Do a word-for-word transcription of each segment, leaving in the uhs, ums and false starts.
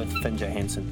with Finn Johansson.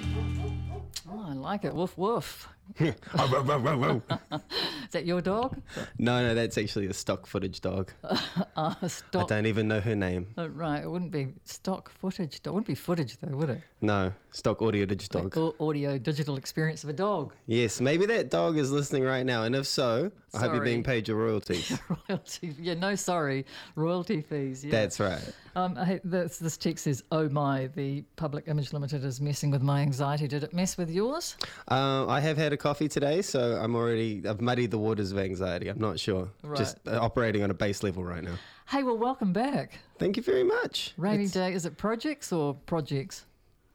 Oh, I like it. Woof woof. Oh, whoa, whoa, whoa, whoa. Is that your dog? No, no, that's actually a stock footage dog. Uh, I stock. don't even know her name. Oh, right, it wouldn't be stock footage. It wouldn't be footage though, would it? No, stock audio dig dog. Like au- audio digital experience of a dog. Yes, maybe that dog is listening right now, and if so, I hope you're Sorry. being paid your royalties. Royalty. Yeah, no, sorry. Royalty fees. Yeah. That's right. Um, I, this, this text says, "Oh my, the Public Image Limited is messing with my anxiety. Did it mess with yours?" Um, I have had a coffee today, so I'm already, I've muddied the waters of anxiety. I'm not sure. Right. Just uh, operating on a base level right now. Hey, well, welcome back. Thank you very much. Rainy It's- day. Is it projects or projects?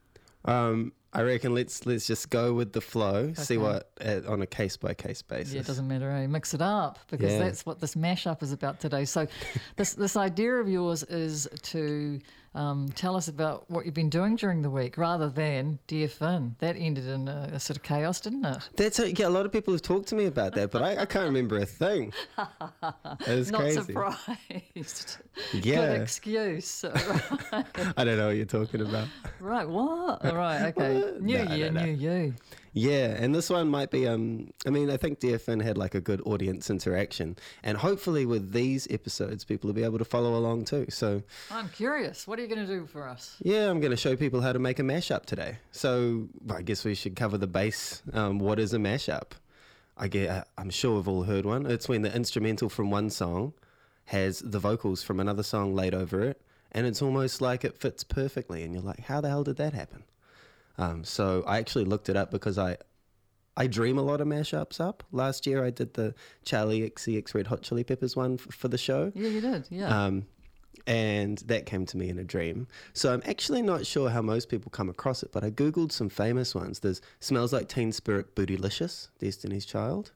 Um, I reckon let's let's just go with the flow, see Okay. what uh, on a case by case basis. Yeah, it doesn't matter, eh? Mix it up, because Yeah. that's what this mashup is about today. So, this this idea of yours is to um, tell us about what you've been doing during the week, rather than Dear Finn. That ended in a, a sort of chaos, didn't it? That's a, yeah. A lot of people have talked to me about that, but I, I can't remember a thing. It's Not crazy. surprised. Yeah. Good excuse. right. I don't know what you're talking about. right. What? All right. Okay. What? New No, year, no, no. new you. Yeah, and this one might be. Um, I mean, I think Dear Finn had like a good audience interaction, and hopefully with these episodes, people will be able to follow along too. So I'm curious. What are you going to do for us? yeah, I'm going to show people how to make a mashup today. So I guess we should cover the base. Um, what is a mashup? I get. I'm sure we've all heard one. It's when the instrumental from one song has the vocals from another song laid over it, and it's almost like it fits perfectly. And you're like, how the hell did that happen? Um, so I actually looked it up because I, I dream a lot of mashups up. Last year I did the Charlie X C X Red Hot Chili Peppers one f- for the show. Yeah, you did. Yeah. Um, and that came to me in a dream. So I'm actually not sure how most people come across it, but I Googled some famous ones. There's Smells Like Teen Spirit, Bootylicious, Destiny's Child.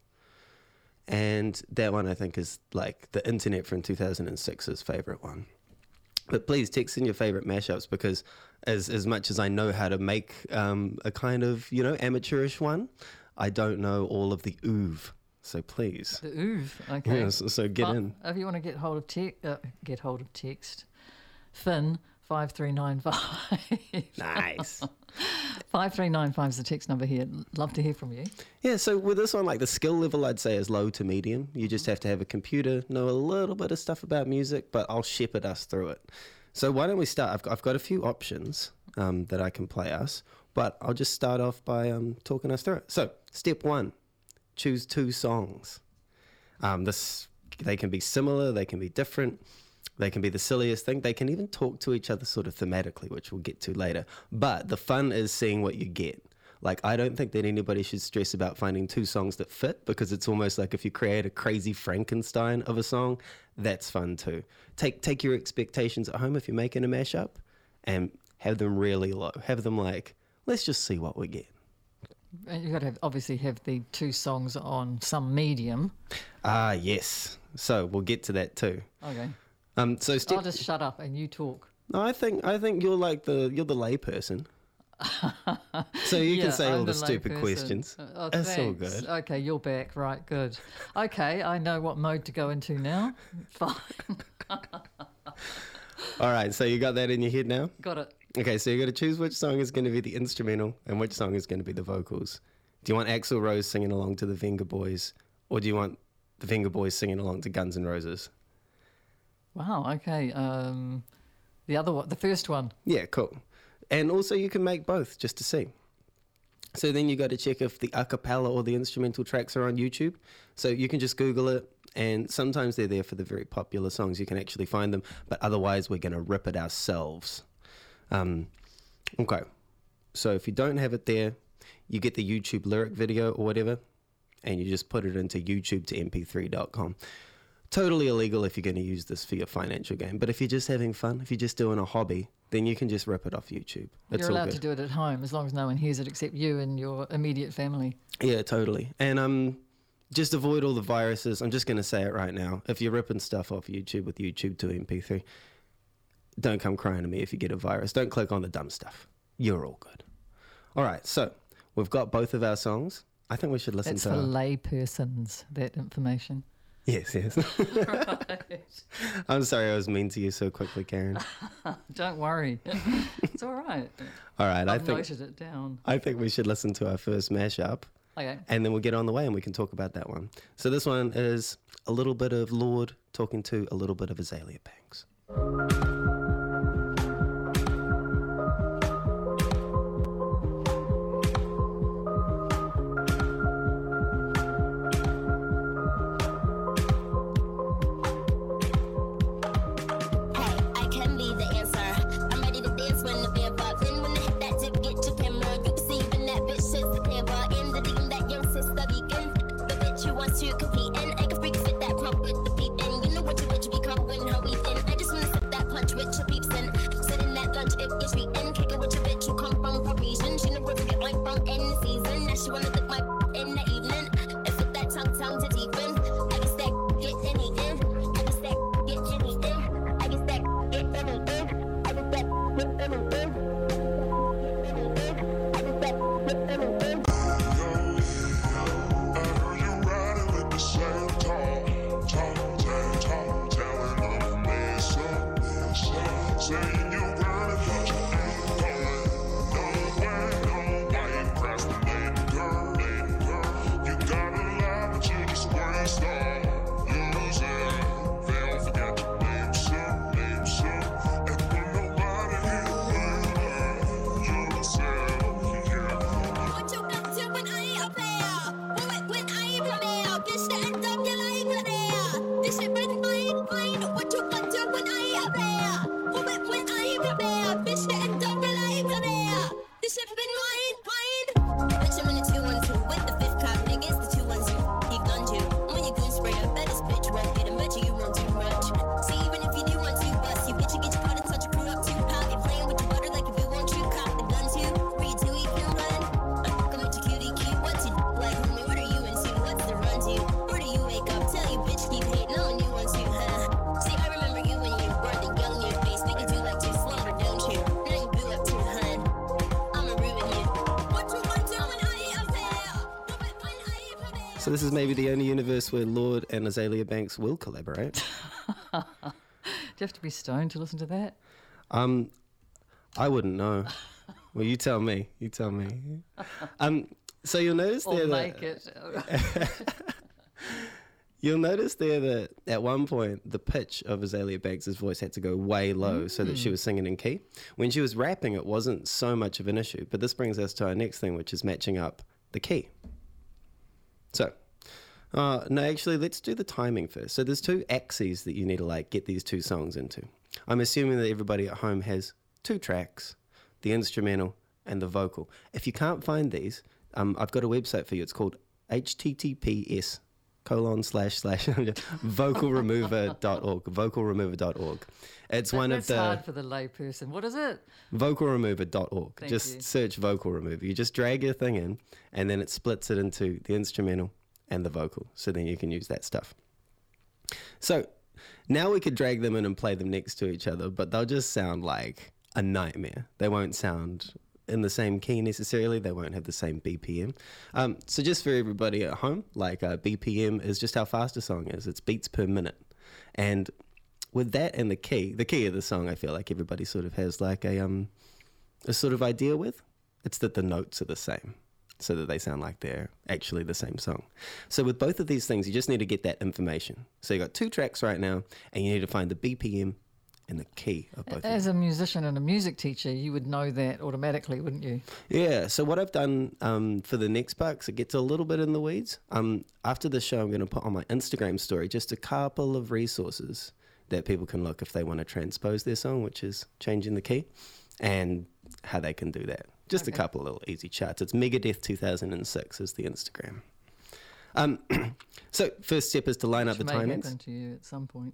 And that one I think is like the internet from two thousand six's favorite one. But please text in your favorite mashups, because as as much as I know how to make um, a kind of, you know, amateurish one, I don't know all of the oov. So please. the oov. Okay. Yeah, so, so get But in. If you want to get hold of te- uh, get hold of text, Finn five three nine five. Nice. five three nine five is the text number here. Love to hear from you. Yeah, so with this one, like the skill level, I'd say is low to medium. You just have to have a computer, know a little bit of stuff about music, but I'll shepherd us through it. So why don't we start? I've got, I've got a few options um, that I can play us, but I'll just start off by um, talking us through it. So step one, choose two songs. Um, this they can be similar, they can be different, they can be the silliest thing. They can even talk to each other sort of thematically, which we'll get to later. But the fun is seeing what you get. Like, I don't think that anybody should stress about finding two songs that fit, because it's almost like if you create a crazy Frankenstein of a song, that's fun too. Take take your expectations at home if you're making a mashup, and have them really low. Have them like, let's just see what we get. And you've got to have, obviously have the two songs on some medium. Ah, yes. So we'll get to that too. Okay. Um, so step. I'll just shut up and you talk. No, I think I think you're like the you're the lay person. So you Yeah, can say I'm all the the stupid layperson. questions. Uh, oh, That's all thanks. good. Okay, you're back. Right, good. Okay, I know what mode to go into now. Fine. All right, so you got that in your head now? Got it. Okay, so you got to choose which song is going to be the instrumental and which song is going to be the vocals. Do you want Axl Rose singing along to the Venga Boys, or do you want the Venga Boys singing along to Guns N' Roses? Wow, okay. Um, the other one, the first one. Yeah, cool. And also you can make both just to see. So then you got to check if the a cappella or the instrumental tracks are on YouTube. So you can just Google it, and sometimes they're there for the very popular songs. You can actually find them, but otherwise we're going to rip it ourselves. Um, okay. So if you don't have it there, you get the YouTube lyric video or whatever, and you just put it into YouTube to M P three dot com. Totally illegal if you're going to use this for your financial gain. But if you're just having fun, if you're just doing a hobby, then you can just rip it off YouTube. It's You're all allowed good. to do it at home as long as no one hears it except you and your immediate family. Yeah, totally. And um, just avoid all the viruses. I'm just going to say it right now. If you're ripping stuff off YouTube with YouTube to M P three, don't come crying to me if you get a virus. Don't click on the dumb stuff. You're all good. All right, so we've got both of our songs. I think we should listen That's to for our- lay persons, that information. Yes, yes. Right. I'm sorry I was mean to you so quickly, Karen. Don't worry. It's all right. All right, I I've think noted it down. I think we should listen to our first mashup, Okay. and then we'll get on the way and we can talk about that one. So this one is a little bit of Lorde talking to a little bit of Azealia Banks. So this is maybe the only universe where Lorde and Azealia Banks will collaborate. Do you have to be stoned to listen to that? Um, I wouldn't know. Well, you tell me. You tell me. Um, so you'll notice Or there make that it. you'll notice there that at one point the pitch of Azealia Banks' voice had to go way low mm. so that she was singing in key. When she was rapping, it wasn't so much of an issue. But this brings us to our next thing, which is matching up the key. So, uh, no, actually, let's do the timing first. So there's two axes that you need to like get these two songs into. I'm assuming that everybody at home has two tracks, the instrumental and the vocal. If you can't find these, um, I've got a website for you. It's called H T T P S colon slash slash vocal remover dot org. vocal remover dot org. It's that, one that's of the hard for the lay person. What is it? vocal remover dot org. Thank just you. search vocal remover. You just drag your thing in and then it splits it into the instrumental and the vocal. So then you can use that stuff. So now we could drag them in and play them next to each other, but they'll just sound like a nightmare. They won't sound in the same key necessarily. They won't have the same B P M. Um, so just for everybody at home, like uh, B P M is just how fast a song is. It's beats per minute. And with that and the key, the key of the song, I feel like everybody sort of has like a um a sort of idea with. It's that the notes are the same, so that they sound like they're actually the same song. So with both of these things, you just need to get that information. So you got two tracks right now, and you need to find the B P M and the key of both of them. As a musician and a music teacher, you would know that automatically, wouldn't you? Yeah, so what I've done um, for the next part, because it gets a little bit in the weeds, um, after the show I'm going to put on my Instagram story just a couple of resources that people can look if they want to transpose their song, which is changing the key, and how they can do that. Just okay. A couple of little easy charts. It's Megadeth two thousand six is the Instagram. Um, so first step is to line Which up the may timings. happen to you at some point.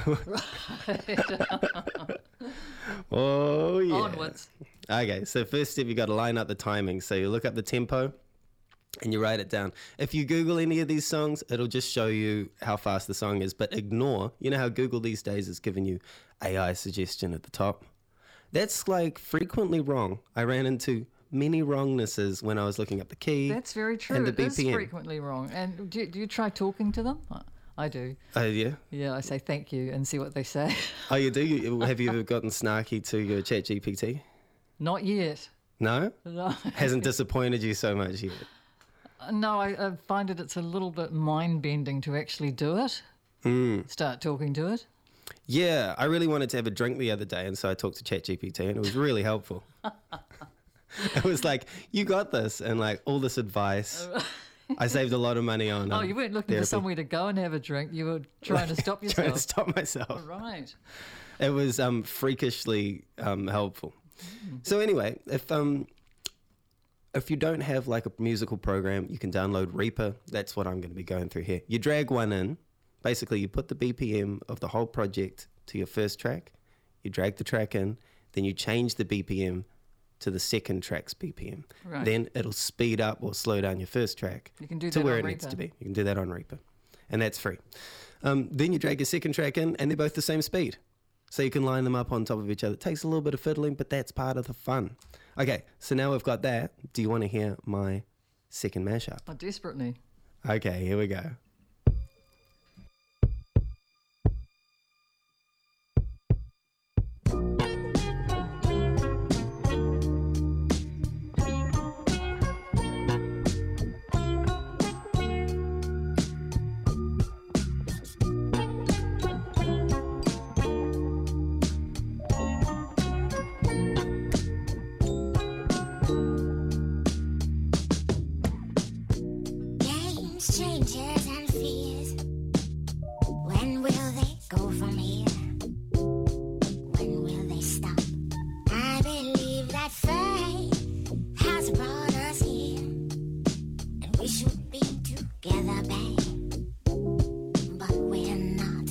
Oh, yeah. Onwards. Okay, so first step, you got to line up the timings. So you look up the tempo and you write it down. If you Google any of these songs, it'll just show you how fast the song is. But ignore, you know how Google these days is giving you A I suggestion at the top? That's like frequently wrong. I ran into many wrongnesses when I was looking up the key. That's very true. And the it B P M. Is frequently wrong. And do, do you try talking to them? I I do. Oh, yeah? Yeah, I say thank you and see what they say. Oh, you do? You- Have you ever gotten snarky to your Chat G P T? Not yet. No? No. Hasn't disappointed you so much yet? No, I, I find it it's a little bit mind-bending to actually do it. Mm. Start talking to it. Yeah, I really wanted to have a drink the other day, and so I talked to Chat G P T, and it was really helpful. It was like, you got this, and like all this advice. I saved a lot of money on. Oh, um, you weren't looking therapy. for somewhere to go and have a drink. You were trying to stop yourself. Trying to stop myself. Oh, right. It was um, freakishly um, helpful. Mm. So anyway, if um, if you don't have like a musical program, you can download Reaper. That's what I'm going to be going through here. You drag one in. Basically, you put the B P M of the whole project to your first track. You drag the track in. Then you change the B P M to the second track's B P M. Right. Then it'll speed up or slow down your first track You can do to that where on it Reaper. needs to be. You can do that on Reaper. And that's free. Um, then you drag your second track in, and they're both the same speed. So you can line them up on top of each other. It takes a little bit of fiddling, but that's part of the fun. Okay, so now we've got that. Do you want to hear my second mashup? Oh, desperately. Okay, here we go. Games, changes, and fears. When will they go from here? When will they stop? I believe that fate has brought us here, and we should be together, babe. But we're not.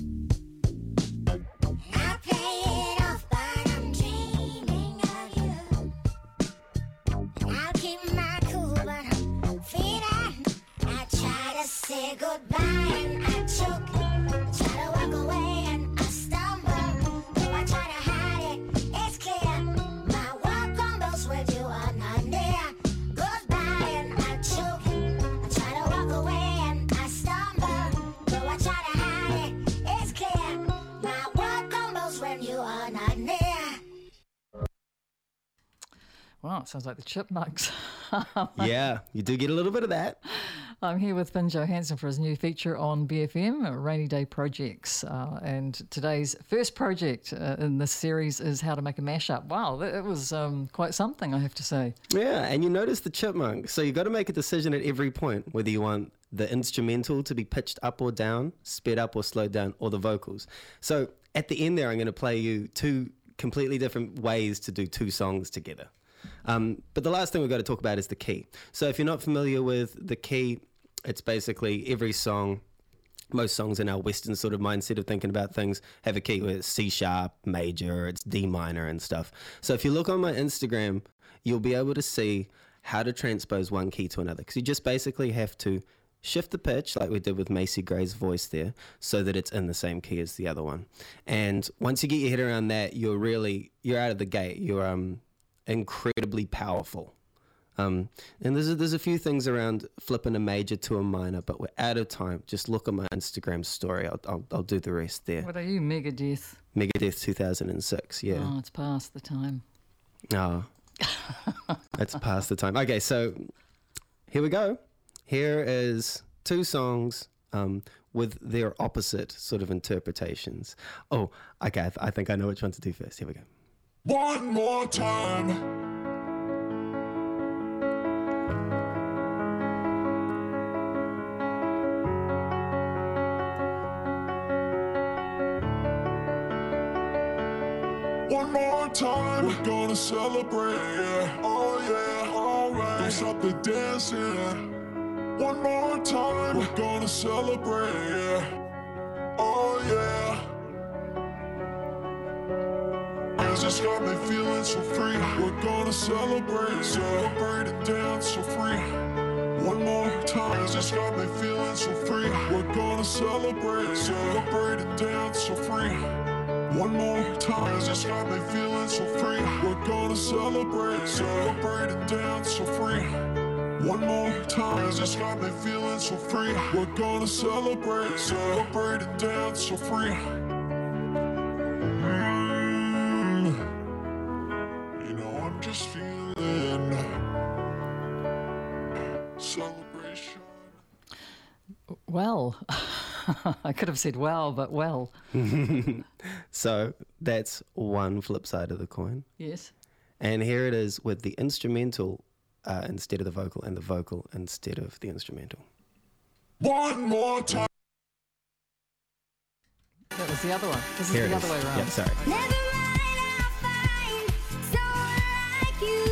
I play it off, but I'm dreaming of you. And I'll keep my cool, but I'm feeling. I try to say goodbye and I choke. I try to walk away and I stumble. Though I try to hide it, it's clear. My world crumbles when you are not near. Goodbye and I choke. I try to walk away and I stumble. Though I try to hide it, it's clear. My world crumbles when you are not near. Wow, it sounds like the Chipmunks. Yeah, you do get a little bit of that. I'm here with Finn Johansson for his new feature on B F M, Rainy Day Projects. Uh, and today's first project uh, in this series is how to make a mashup. Wow, that, it was um, quite something, I have to say. Yeah, and you notice the chipmunk. So you got to make a decision at every point whether you want the instrumental to be pitched up or down, sped up or slowed down, or the vocals. So at the end there, I'm going to play you two completely different ways to do two songs together. Um, but the last thing we've got to talk about is the key. So if you're not familiar with the key, it's basically every song, most songs in our Western sort of mindset of thinking about things have a key where it's C sharp, major, it's D minor and stuff. So if you look on my Instagram, you'll be able to see how to transpose one key to another, because you just basically have to shift the pitch like we did with Macy Gray's voice there so that it's in the same key as the other one. And once you get your head around that, you're really, you're out of the gate. You're um incredibly powerful. Um, and there's a, there's a few things around flipping a major to a minor, but we're out of time. Just look at my Instagram story. I'll, I'll, I'll do the rest there. What are you, Megadeth? Megadeth two thousand six, yeah. Oh, it's past the time. Oh, that's past the time. Okay, so here we go. Here is two songs um, with their opposite sort of interpretations. Oh, okay, I, th- I think I know which one to do first. Here we go. One more time. One more time, we're gonna celebrate, yeah. Oh yeah, alright. Don't stop the dancing. One more time, we're gonna celebrate, yeah. Oh yeah. Music's got me feeling so free. We're gonna celebrate, celebrate and dance so free. One more time, music's got me feeling so free. We're gonna celebrate, celebrate and dance so free. One more time, music's got me feeling so free. We're gonna celebrate, celebrate and dance so free. One more time, it's just got me feeling so free. We're gonna celebrate, celebrate and dance so free. Mm. You know, I'm just feeling celebration. Well, I could have said well, but well. So that's one flip side of the coin. Yes. And here it is with the instrumental uh, instead of the vocal and the vocal instead of the instrumental. One more time. That was the other one. This is Here the it other is. way around. Yeah, sorry. Never mind, I'll find someone like you.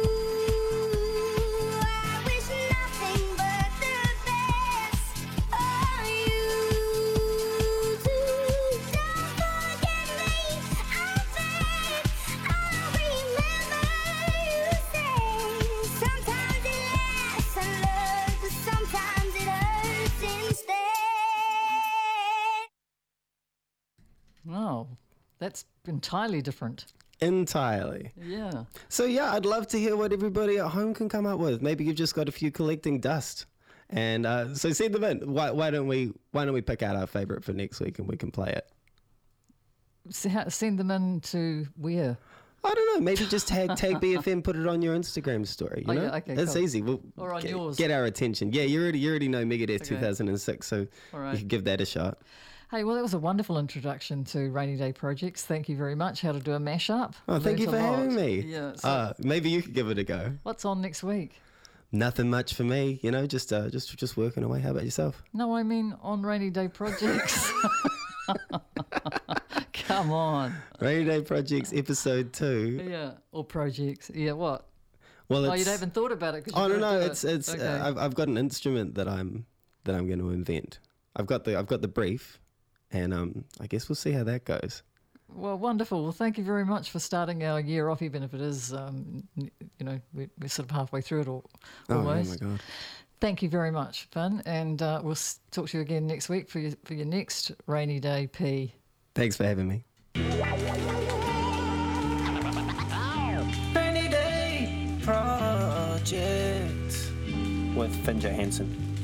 I wish nothing but the best for you too. Don't forget me, I'll beg. I'll remember you say. Sometimes it lasts in love, but sometimes it hurts instead. Oh, that's entirely different. Entirely. Yeah. So yeah, I'd love to hear what everybody at home can come up with. Maybe you've just got a few collecting dust, and uh, so send them in. Why, why don't we? Why don't we pick out our favourite for next week and we can play it? S- ha- Send them in to where? I don't know. Maybe just tag tag B F M, put it on your Instagram story. You Oh, know, yeah, okay, it's cool. easy. We'll Or on get, yours. get our attention. Yeah, you already you already know Megadeth Okay. two thousand six, so All right. you can give that a shot. Hey, well, that was a wonderful introduction to Rainy Day Projects. Thank you very much. How to do a mashup. Oh, thank you Learnt for a lot. having me. Yeah. So Uh, maybe you could give it a go. what's on next week? Nothing much for me, you know, just uh, just just working away. How about yourself? No, I mean on Rainy Day Projects. Come on. Rainy Day Projects episode two. Yeah. Or projects. Yeah, what? Well, Oh, it's, you haven't thought about it. 'cause oh no, you've gotta no, do it's it. it's. Okay. Uh, I've I've got an instrument that I'm that I'm going to invent. I've got the I've got the brief, and um, I guess we'll see how that goes. Well, wonderful. Well, thank you very much for starting our year off, even if it is, um, n- you know, we're, we're sort of halfway through it all, Oh, almost. oh my god! Thank you very much, Finn, and uh, we'll s- talk to you again next week for your for your next Rainy Day P. Thanks for having me. Rainy Day Project with Finn Johansson.